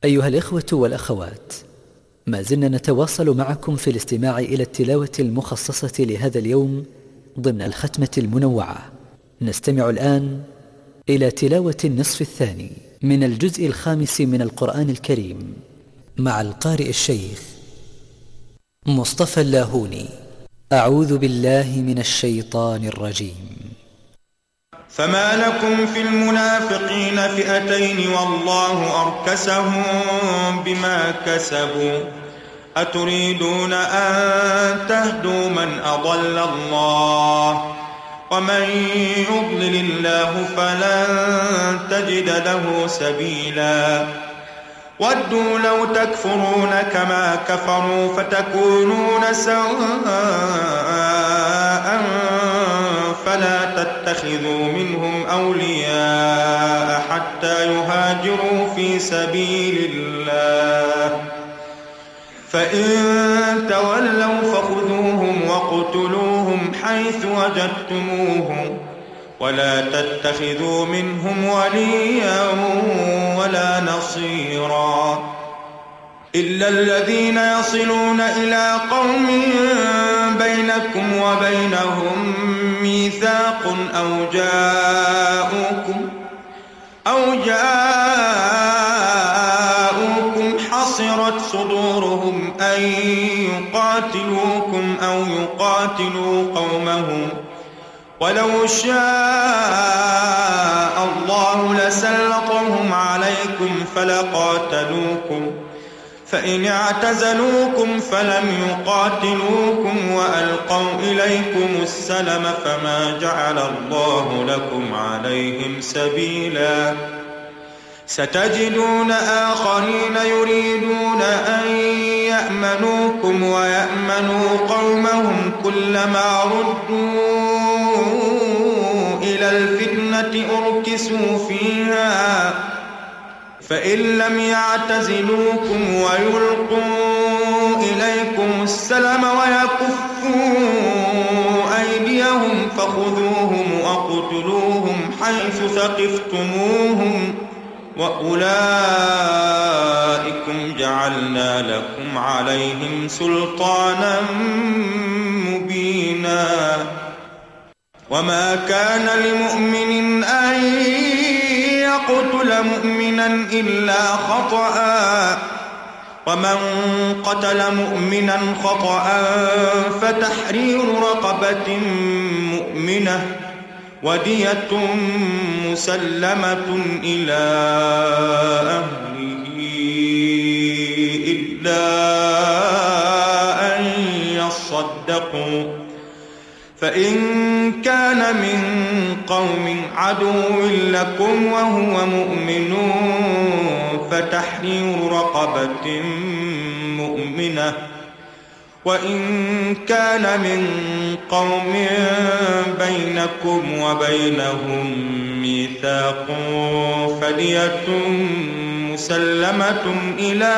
أيها الإخوة والأخوات، ما زلنا نتواصل معكم في الاستماع إلى التلاوة المخصصة لهذا اليوم ضمن الختمة المنوعة. نستمع الآن إلى تلاوة النصف الثاني من الجزء الخامس من القرآن الكريم مع القارئ الشيخ مصطفى اللاهوني. أعوذ بالله من الشيطان الرجيم. فما لكم في المنافقين فئتين والله أركسهم بما كسبوا أتريدون أن تهدوا من أضل الله ومن يضلل الله فلن تجد له سبيلا ودوا لو تكفرون كما كفروا فتكونون سواء فلا تتخذوا منهم أولياء حتى يهاجروا في سبيل الله فإن تولوا فخذوهم وقتلوهم حيث وجدتموهم ولا تتخذوا منهم وليا ولا نصيرا إلا الذين يصلون إلى قوم بينكم وبينهم ميثاق أو جاءوكم حصرت صدورهم أن يقاتلوكم أو يقاتلوا قومهم ولو شاء الله لسلطهم عليكم فلقاتلوكم فإن اعتزلوكم فلم يقاتلوكم وألقوا إليكم السلم فما جعل الله لكم عليهم سبيلا ستجدون آخرين يريدون أن يأمنوكم ويأمنوا قومهم كلما ردوا إلى الفتنة أركسوا فيها فإن لم يعتزلوكم ويلقوا إليكم السلم ويكفوا أيديهم فخذوهم وقتلوهم حيث ثقفتموهم وأولئكم جعلنا لكم عليهم سلطانا مبينا وما كان لمؤمن أن يقتل مؤمنا إلا خطأ ومن قتل مؤمنا خطأ فتحرير رقبة مؤمنة ودية مسلمة إلى أهله إلا أن يصدقوا فإن كان من قوم عدو لكم وهو مؤمن فتحرير رقبة مؤمنة وإن كان من قوم بينكم وبينهم ميثاق فدية مسلمة إلى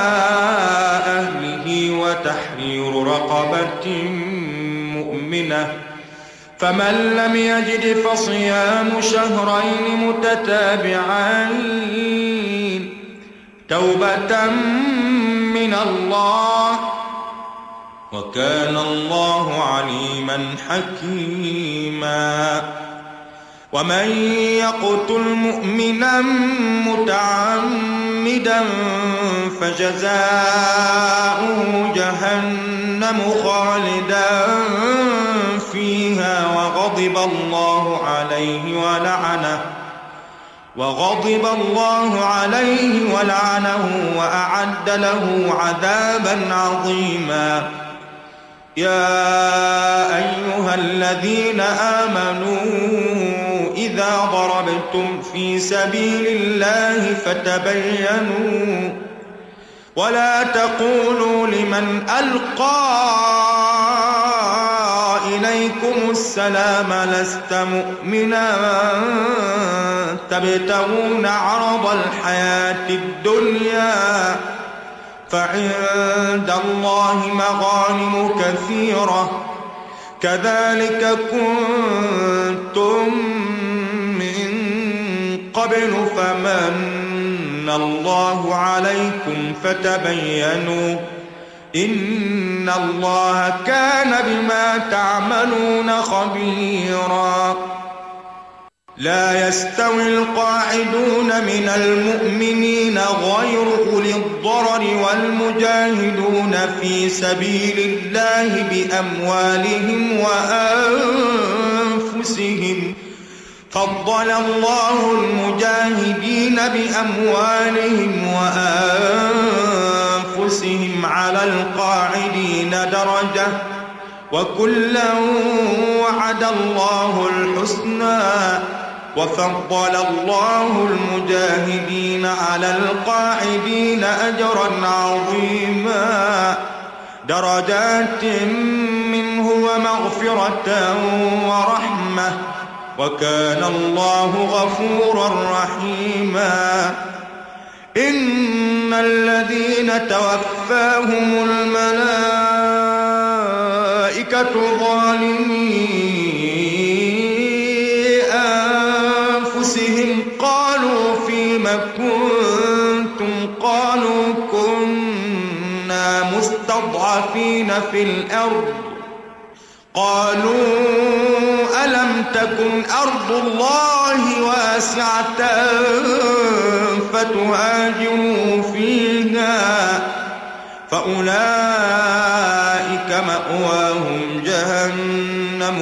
أهله وتحرير رقبة مؤمنة فمن لم يجد فصيام شهرين متتابعين توبة من الله وكان الله عليما حكيما ومن يقتل مؤمنا متعمدا فجزاؤه جهنم خالدا فيها وغضب الله عليه ولعنه وأعد له عذابا عظيما يا أيها الذين آمنوا إذا ضربتم في سبيل الله فتبينوا ولا تقولوا لمن ألقى إليكم السلام لست مؤمنا تبتغون عرض الحياة الدنيا فعند الله مغانم كثيرة كذلك كنتم من قبل فمن الله عليكم فتبينوا إن الله كان بما تعملون خبيرا. لا يستوي القاعدون من المؤمنين غير أولي الضرر والمجاهدون في سبيل الله بأموالهم وأنفسهم. فضل الله المجاهدين بأموالهم وأنفسهم على القاعدين درجة وكلا وعد الله الحسنى وفضل الله المجاهدين على القاعدين أجرا عظيما درجات منه ومغفرة ورحمة وكان الله غفورا رحيما. إن الذين توفاهم الملائكة ظالمي أنفسهم قالوا فيم كنتم قالوا كنا مستضعفين في الأرض قالوا ألم تكن أرض الله واسعة فتهاجروا فيها فأولئك مأواهم جهنم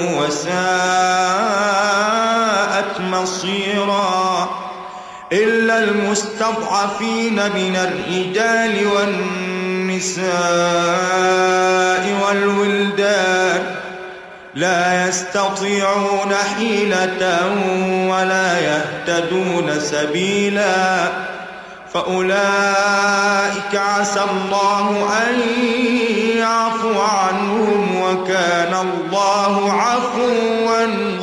وساءت مصيرا. إلا المستضعفين من الرجال والنساء والولدان لا يستطيعون حيلة ولا يهتدون سبيلا فأولئك عسى الله أن يعفو عنهم وكان الله عفوا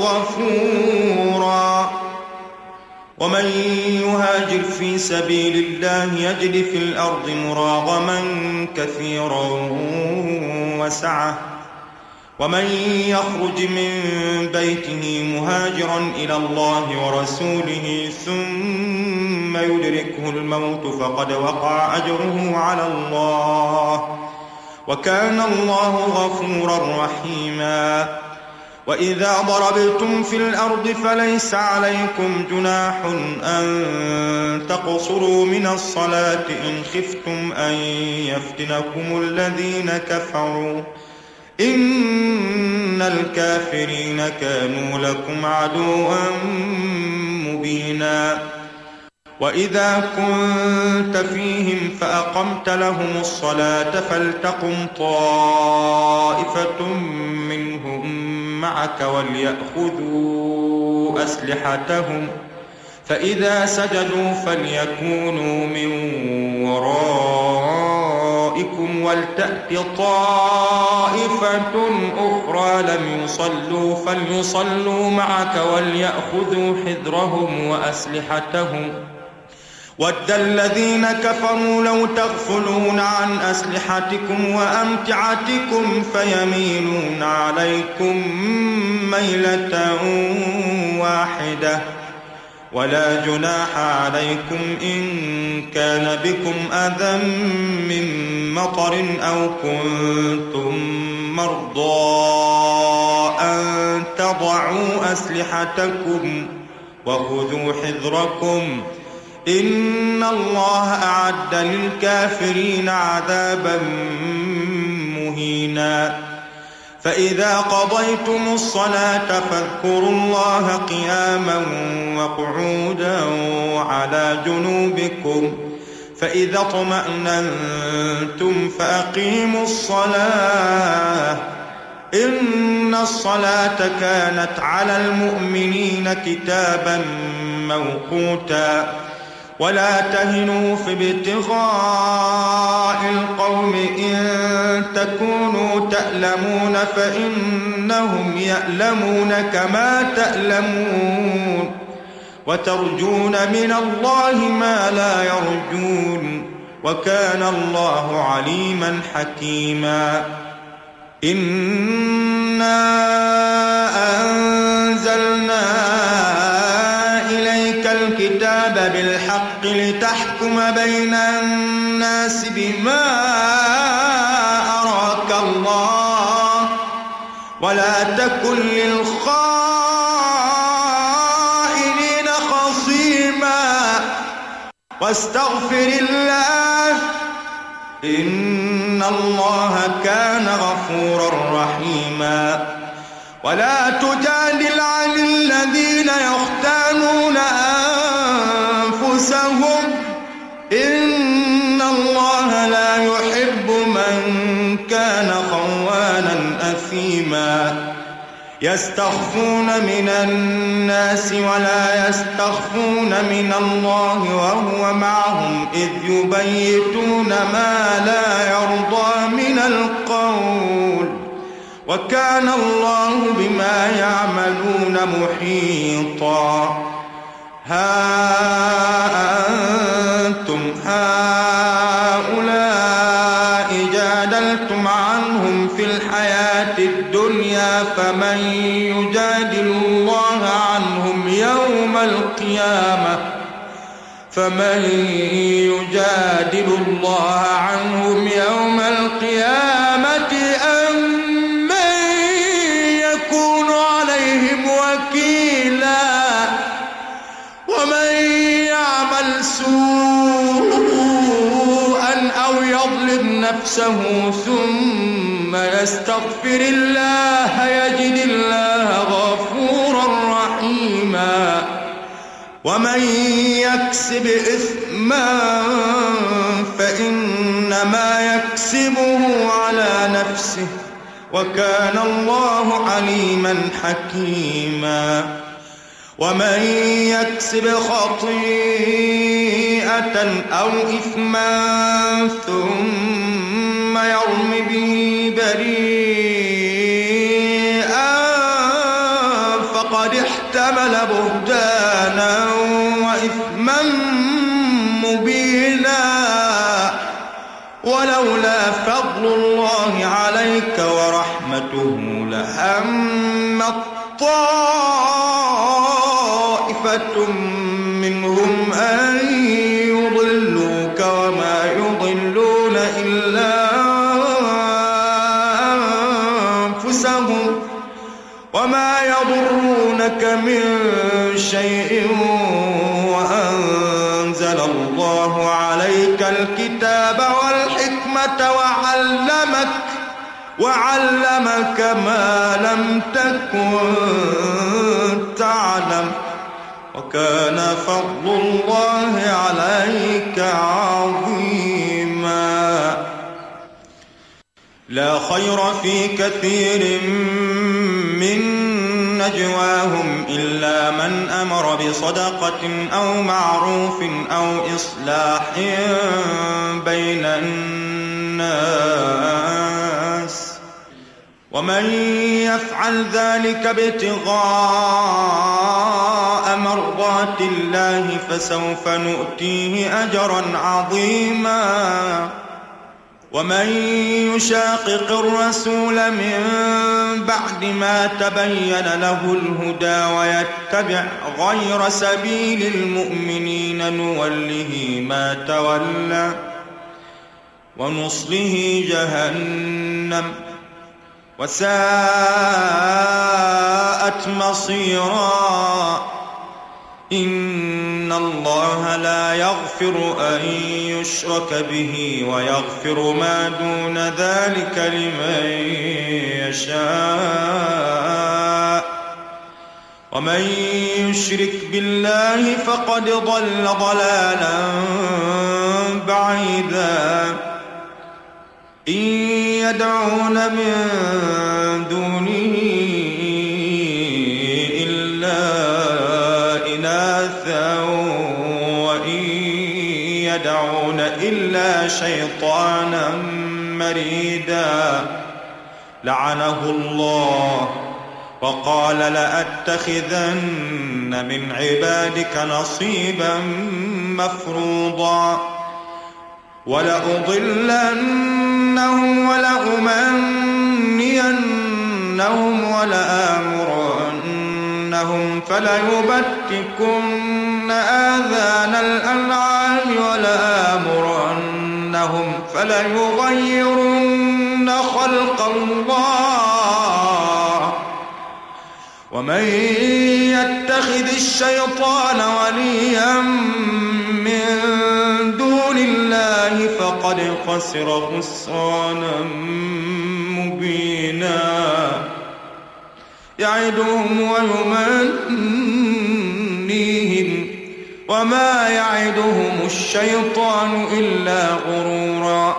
غفورا. ومن يهاجر في سبيل الله يجد في الأرض مراغما كثيرا وسعة ومن يخرج من بيته مهاجرا إلى الله ورسوله ثم يدركه الموت فقد وقع أجره على الله وكان الله غفورا رحيما. وإذا ضربتم في الأرض فليس عليكم جناح أن تقصروا من الصلاة إن خفتم أن يفتنكم الذين كفروا إن الكافرين كانوا لكم عدوا مبينا. وإذا كنت فيهم فأقمت لهم الصلاة فلتقم طائفة منهم معك وليأخذوا أسلحتهم فإذا سجدوا فليكونوا من ورائكم ولتأت طائفة أخرى لم يصلوا فليصلوا معك وليأخذوا حذرهم وأسلحتهم ود الذين كفروا لو تغفلون عن أسلحتكم وأمتعتكم فيميلون عليكم ميلة واحدة ولا جناح عليكم إن كان بكم أذى من مطر أو كنتم مرضى أن تضعوا أسلحتكم وخذوا حذركم إن الله أعد للكافرين عذابا مهينا. فإذا قضيتم الصلاة فاذكروا الله قياما وقعودا وعلى جنوبكم فإذا اطمأننتم فأقيموا الصلاة إن الصلاة كانت على المؤمنين كتابا موقوتا. ولا تهنوا في ابتغاء القوم إن تكونوا تألمون فإنهم يألمون كما تألمون وترجون من الله ما لا يرجون وكان الله عليما حكيما. إنا أنزلنا إليك الكتاب بالحق لتحكم بين الناس بما أراك الله ولا تكن للخائنين خصيما واستغفر الله إن الله كان غفورا رحيما ولا تجادل عن الذين يختانون أنفسهم إن الله لا يحب من كان خوانا أثيما يستخفون من الناس ولا يستخفون من الله وهو معهم إذ يبيتون ما لا يرضى من القول وكان الله بما يعملون محيطا ها أنتم هؤلاء جادلتم عنهم في الحياة الدنيا فمن يجادل الله عنهم يوم القيامة أم من يكون عليهم وكيلا ومن يعمل سوءا أو يظلم نفسه ثم يستغفر الله يجد الله غفورا رحيما ومن يكسب إثما فإنما يكسبه على نفسه وكان الله عليما حكيما ومن يكسب خطيئة أو إثما ثم يرم به بريئا فقد احتمل بهتانا وإثما مبينا ولولا فضل الله عليك ورحمته لهم طائفة منهم أن يضلوك وما يضلون إلا أنفسهم وما يضرونك من شيء وأنزل الله عليك الكتاب والحكمة وعلمك ما لم تكن تعلم وكان فضل الله عليك عظيما لا خير في كثير من نجواهم إلا من أمر بصدقة أو معروف أو إصلاح بين الناس ومن يفعل ذلك ابتغاء مرضات الله فسوف نؤتيه أجرا عظيما ومن يشاقق الرسول من بعد ما تبين له الهدى ويتبع غير سبيل المؤمنين نوله ما تولى ونصله جهنم وساءت مصيرا إن الله لا يغفر أن يشرك به ويغفر ما دون ذلك لمن يشاء ومن يشرك بالله فقد ضل ضلالا بعيدا إن يدعون من دونه إلا إناثا وإن يدعون إلا شيطانا مريدا لعنه الله وقال لأتخذن من عبادك نصيبا مفروضا ولأضلنهم ولأمنينهم ولآمرنهم فليبتكن آذان الأنعام ولآمرنهم فليغيرن خلق الله ومن يتخذ الشيطان وليا من دون الله فقد خسر خسرانا مبينا يعدهم ويمنيهم وما يعدهم الشيطان إلا غرورا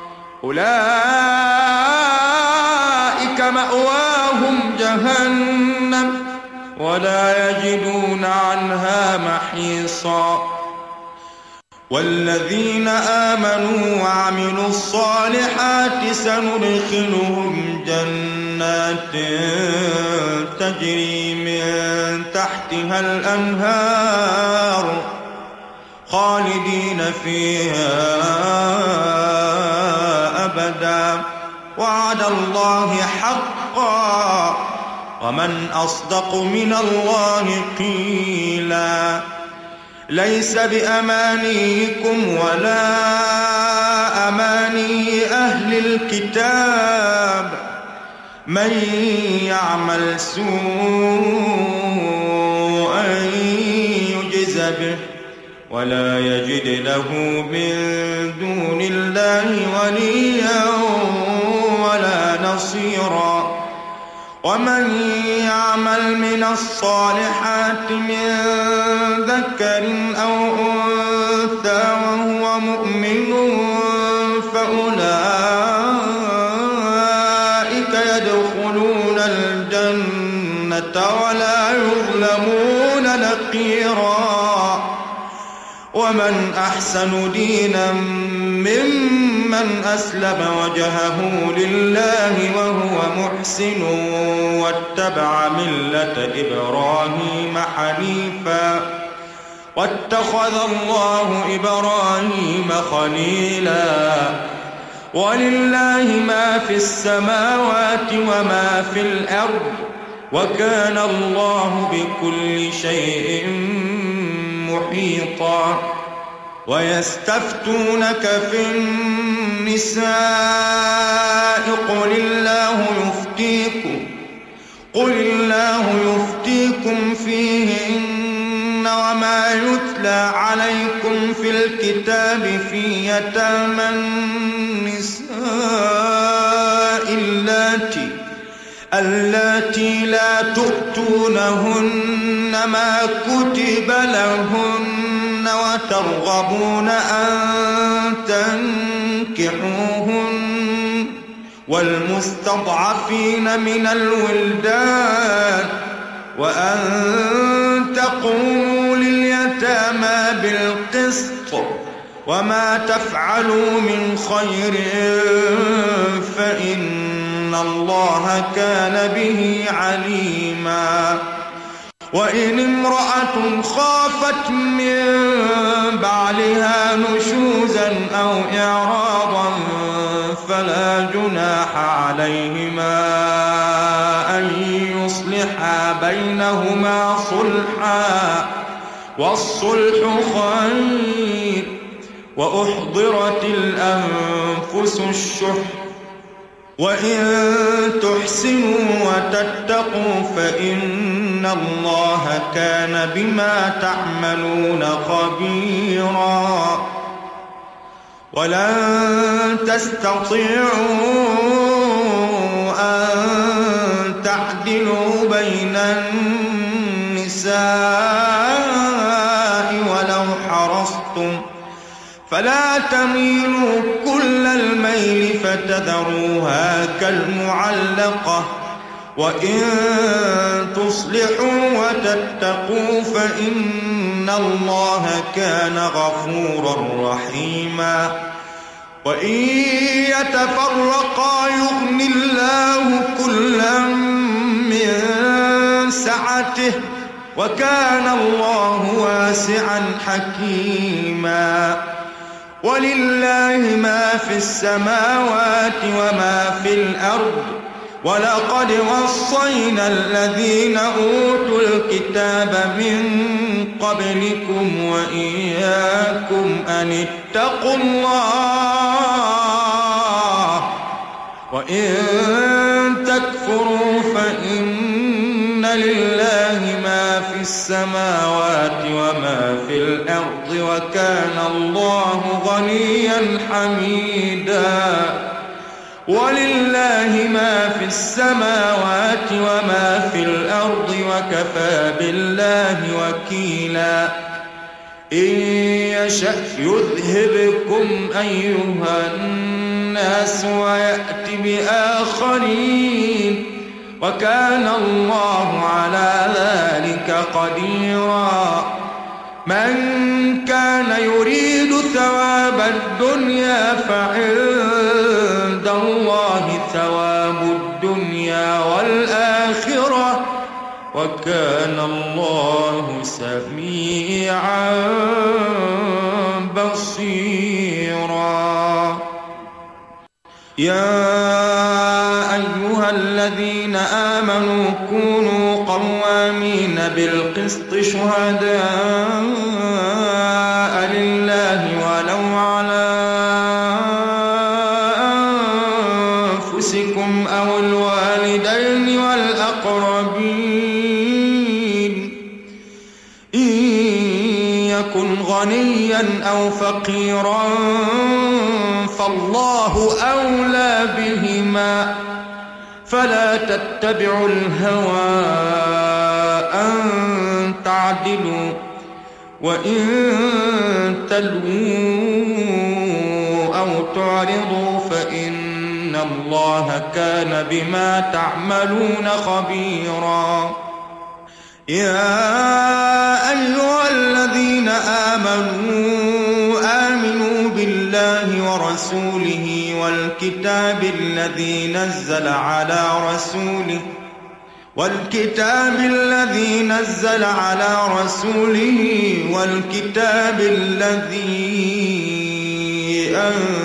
أولئك مأواهم جهنم ولا يجدون عنها محيصا والذين آمنوا وعملوا الصالحات سندخلهم جنات تجري من تحتها الأنهار خالدين فيها أبدا وعد الله حقا ومن أصدق من الله قيلا ليس بأمانيكم ولا أماني أهل الكتاب من يعمل سوءا يجز به ولا يجد له من دون الله وليا ولا نصيرا ومن يعمل من الصالحات من ذكر أو أنثى وهو مؤمن فأولئك يدخلون الجنة ولا يظلمون نقيرا ومن أحسن دينا ممن أسلم وجهه لله وهو محسن واتبع ملة إبراهيم حنيفا واتخذ الله إبراهيم خليلا ولله ما في السماوات وما في الأرض وكان الله بكل شيء محيطا ويستفتونك في النساء قل الله يفتيكم فيهن وما يتلى عليكم في الكتاب في يتامى النساء اللاتي لا تؤتونهن ما كتب لهن وترغبون أن تنكحوهن والمستضعفين من الولدان وأن تقوموا لليتامى بالقسط وما تفعلوا من خير فإن الله كان به عليما وإن امرأة خافت من بعلها نشوزا أو إعراضا فلا جناح عليهما أن يصلحا بينهما صلحا والصلح خير وأحضرت الأنفس الشح وإن تحسنوا وتتقوا فإن الله كان بما تعملون خبيرا ولن تستطيعوا أن تعدلوا بين النساء ولو حرصتم فلا تميلوا كل الميل فتذروها كالمعلقة وإن تصلحوا وتتقوا فإن الله كان غفورا رحيما وإن يتفرقا يغن الله كلا من سعته وكان الله واسعا حكيما ولله ما في السماوات وما في الأرض ولقد وصينا الذين أوتوا الكتاب من قبلكم وإياكم أن اتقوا الله وإن تكفروا فإن لله ما في السماوات وما في الأرض وكان الله غنيا حميدا ولله ما في السماوات وما في الأرض وكفى بالله وكيلا إن يشأ يذهبكم أيها الناس ويأت بآخرين وكان الله على ذلك قديرا من كان يريد ثواب الدنيا فعند الله ثواب الدنيا والآخرة وكان الله سميعا بصيرا يا أيها الذين آمنوا كونوا قوامين بالقسط شهداء لله ولو على أنفسكم أو الوالدين والأقربين إن يكن غنيا أو فقيرا فالله أولى بهما فلا تتبعوا الهوى أن تعدلوا وإن تلووا أو تعرضوا فإن الله كان بما تعملون خبيرا يا أيها الذين آمنوا بالله ورسوله والكتاب الذي نزل على رسوله والكتاب الذي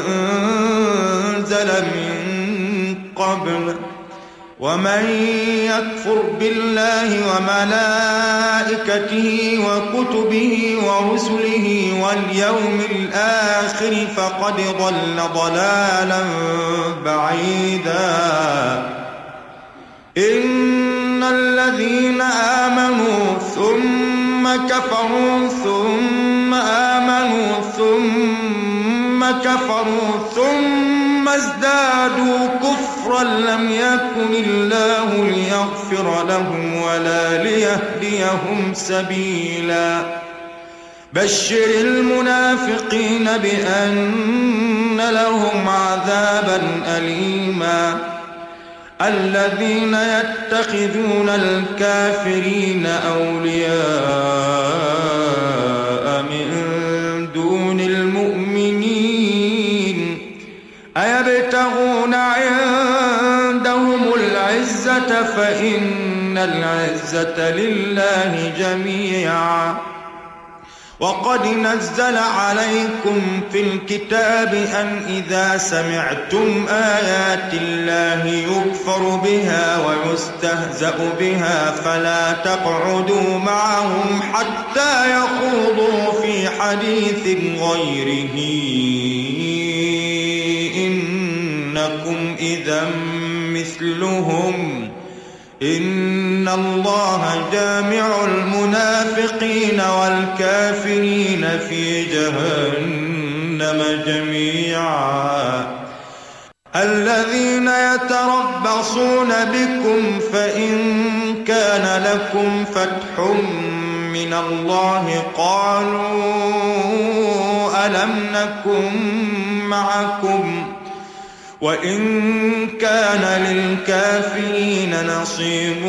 أنزل من قبل ومن يكفر بالله وملائكته وكتبه ورسله واليوم الآخر فقد ضل ضلالا بعيدا إن الذين آمنوا ثم كفروا ثم آمنوا ثم كفروا ثم ازدادوا كفرا لم يكن الله ليغفر لهم ولا ليهديهم سبيلا بشر المنافقين بأن لهم عذابا أليما الذين يتخذون الكافرين أولياء من دون المؤمنين أيبتغون عندهم العزة فإن العزة لله جميعا وقد نزل عليكم في الكتاب أن إذا سمعتم آيات الله يكفر بها ويستهزأ بها فلا تقعدوا معهم حتى يخوضوا في حديث غيره إنكم إذا مثلهم إن الله جامع المنافقين والكافرين في جهنم جميعا الذين يتربصون بكم فإن كان لكم فتح من الله قالوا ألم نكن معكم وإن كان للكافرين نصيب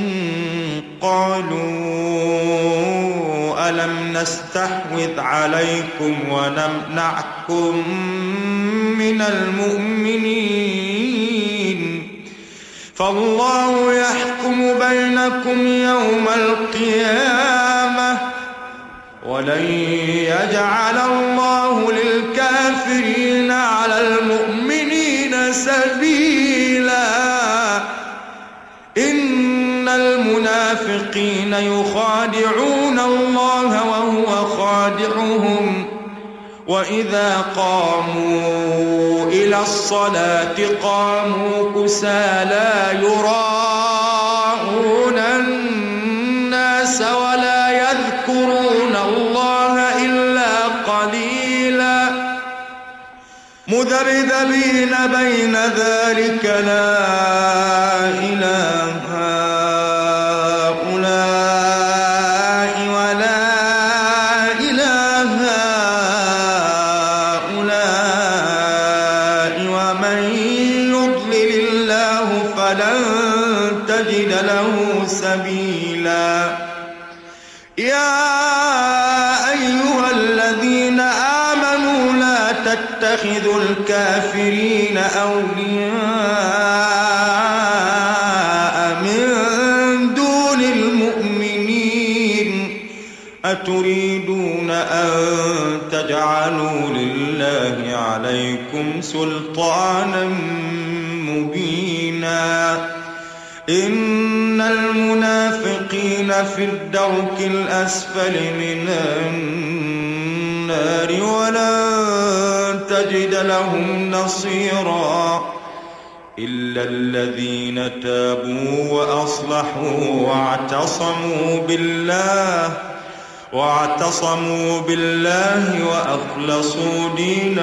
قالوا ألم نستحوذ عليكم ونمنعكم من المؤمنين فالله يحكم بينكم يوم القيامة ولن يجعل الله للكافرين على المؤمنين سبيلا المنافقين يخادعون الله وهو خادعهم وإذا قاموا إلى الصلاة قاموا كسالى يراءون الناس ولا يذكرون الله إلا قليلا مذبذبين بين ذلك لا إله هؤلاء ولا إله هؤلاء ومن يضلل الله فلن تجد له سبيلا يا أيها الذين آمنوا لا تتخذوا الكافرين أولياء من دون المؤمنين أتريدون أن تجعلوا لله عليكم سلطانا مبينا إن المنافقين في الدرك الأسفل من النار ولن تجد لهم نصيرا إلا الذين تابوا وأصلحوا واعتصموا بالله وأخلصوا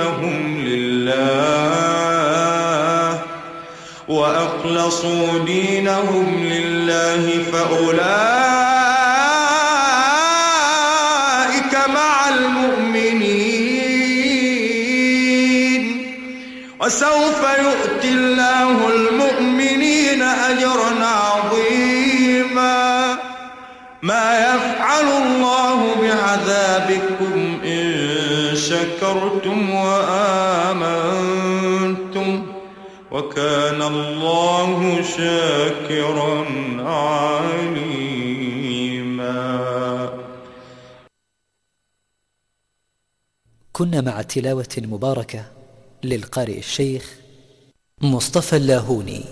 دينهم لله فأولئك مع المؤمنين وسوف يؤتي الله المؤمنين أجرا عظيما ما يفعل الله بعذابكم إن شكرتم وآمنتم وكان الله شاكرا عليما. كنا مع تلاوة مباركة للقارئ الشيخ مصطفى اللاهوني.